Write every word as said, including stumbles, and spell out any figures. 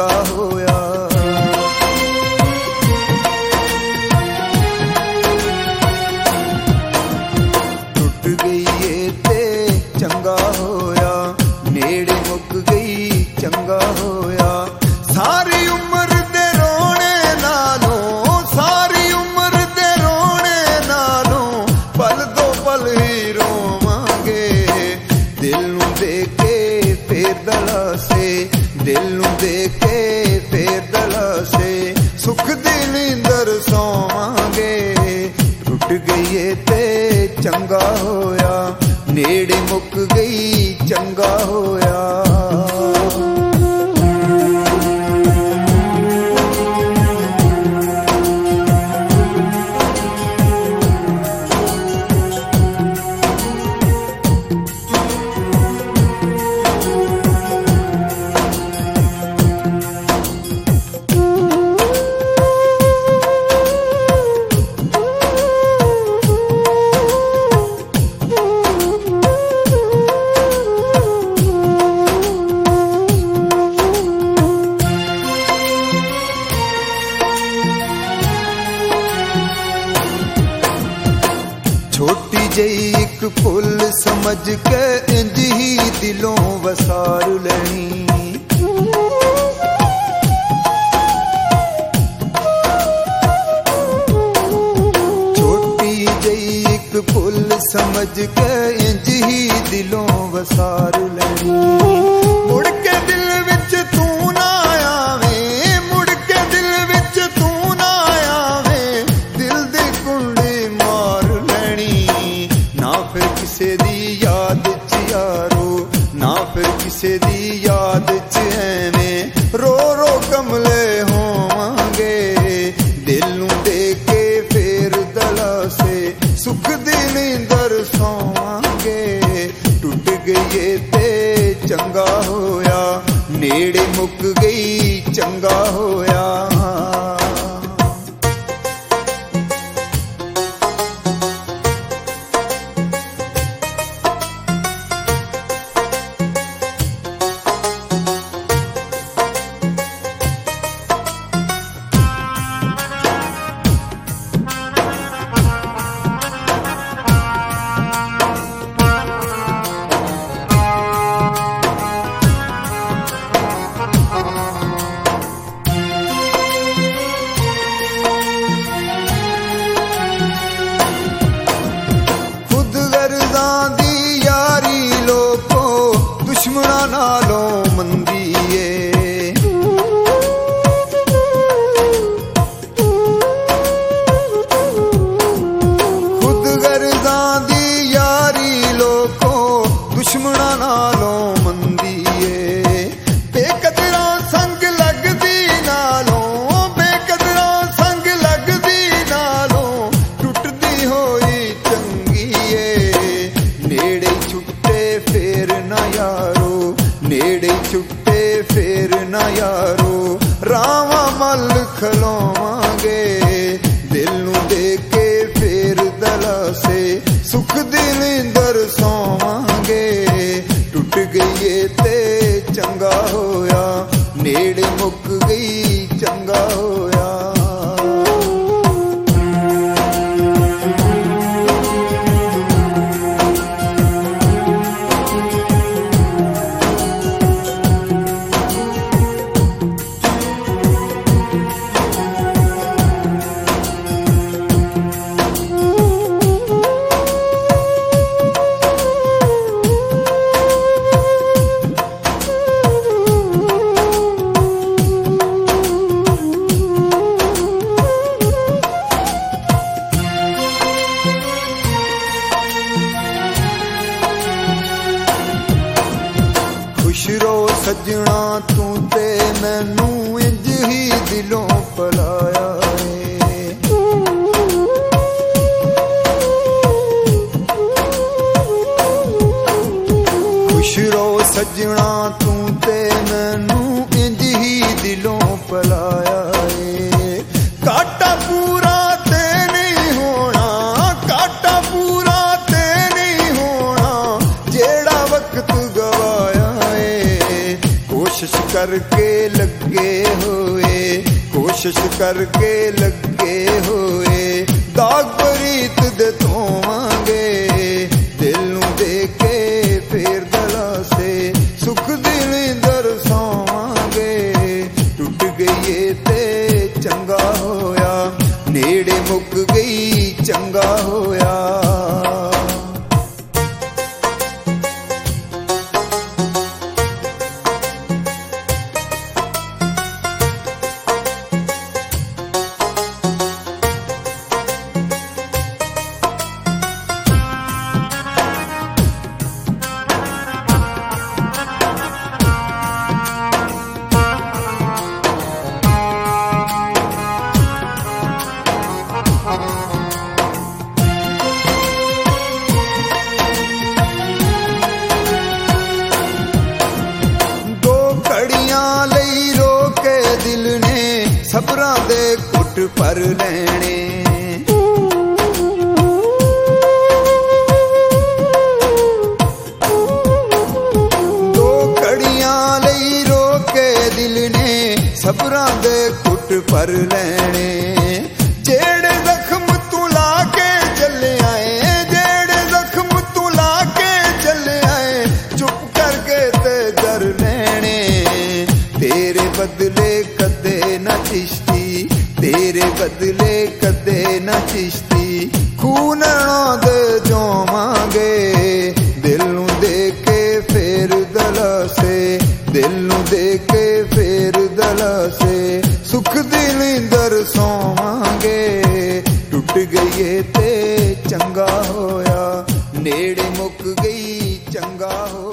चंगा होया। टुट गई ये ते चंगा होया, नेड़े मुक गई चंगा होया। सारी उम्र दे रोने नालों, सारी उम्र दे रोने नालों पल दो पल ही रोवांगे। दिल नू दे के फेर दला से, दिल नू दे के फेर दला से सुख दी नींदर सोवांगे। टुट गई ते चंगा होया, नेड़े मुक गई चंगा होया। छोटी जई एक फुल समझ के इंज ही दिलों वसार लेनी। छोटी जई एक फुल समझ के इंज ही दिलों वसार लेनी। मुड़ के दिल विच तू ना आवे, मुड़ के दिल विच तू ना आवे, दिल दी कुंडी मार ना फिर किसे दी याद च यारो, ना फिर किसे दी याद च एवें रो रो कमले होवांगे। दिल नू दे के फेर दला से सुख दी नींदर सोवांगे। टुट गई ते चंगा होया, नेड़े मुक गई चंगा होया। दुश्मना नालों मंदी है, खुद गर्दां दी यारी लोको दुश्मना नालों मंदी है। बेकदरा संग लगदी नालों, बेकदरा संग लगदी नालों टुटदी होई चंगी है। नेड़े छुट्टे फेर ना यारो, नेड़े छुट्टे फेर ना यारो, रावा मल खलोवांगे। दिल नू दे के फेर दला से सुख दी नींदर सोवांगे। टुट गई ते चंगा होया, नेड़े मुक गई चंगा होया। खुश रो सजना तू ते मैनू इंज ही दिलों पलाया है। खुश रो सजना तू ते मैनू इंज ही दिलों पलाया है। काटा पूरा ते नहीं होना, काटा पूरा ते नहीं होना, जेड़ा वक्त गवाया है। कोशिश करके लगे ਕੋਸ਼ਿਸ਼ ਕਰਕੇ ਲੱਗੇ ਹੋਏ ਦਾਗ ਪ੍ਰੀਤ ਦੇ ਧੋਵਾਂਗੇ ਦਿਲ ਨੂੰ ਦੇ ਕੇ ਫੇਰ ਦਲਾਸੇ ਸੁਖ ਦਿਲ ਦਰਸਾਵਾਂਗੇ ਟੁੱਟ ਗਈ ਤੇ ਚੰਗਾ ਹੋਇਆ ਨੇੜੇ ਮੁੱਕ ਗਈ ਚੰਗਾ ਹੋਇਆ ਸਬਰਾਂ ਦੇ ਘੁੱਟ ਭਰ ਲੈਣੇ ਦੋ ਘੜੀਆਂ ਲਈ ਰੋ ਕੇ ਦਿਲ ਨੇ ਸਬਰਾਂ ਦੇ ਘੁੱਟ ਭਰ ਲੈਣੇ ਜਿਹੜੇ ਜ਼ਖਮ ਤੂੰ ਲਾ ਕੇ ਚੱਲੇ ਆਏ ਜਿਹੜੇ ਜ਼ਖਮ ਤੂੰ ਲਾ ਕੇ ਚੱਲੇ ਆਏ ਚੁੱਪ ਕਰਕੇ ਤੇ ਜਰ ਲੈਣੇ ਤੇਰੇ ਬਦਲੇ ਕਦੇ ਨਾ ਚਿਸ਼ਤੀ ਤੇਰੇ ਬਦਲੇ ਕਦੇ ਨਾ ਚਿਸ਼ਤੀ ਖੂਨਾਂ ਦੇ ਜੋਵਾਂਗੇ ਦਿਲ ਨੂੰ ਦੇ ਕੇ ਫੇਰ ਦਲਾਸੇ ਦਿਲ ਨੂੰ ਦੇ ਕੇ ਫੇਰ ਦਲਾਸੇ ਸੁਖ ਦਿਲ ਦਰਸਾਵਾਂਗੇ ਟੁੱਟ ਗਈ ਤੇ ਚੰਗਾ ਹੋਇਆ ਨੇੜੇ ਮੁੱਕ ਗਈ ਚੰਗਾ ਹੋਇਆ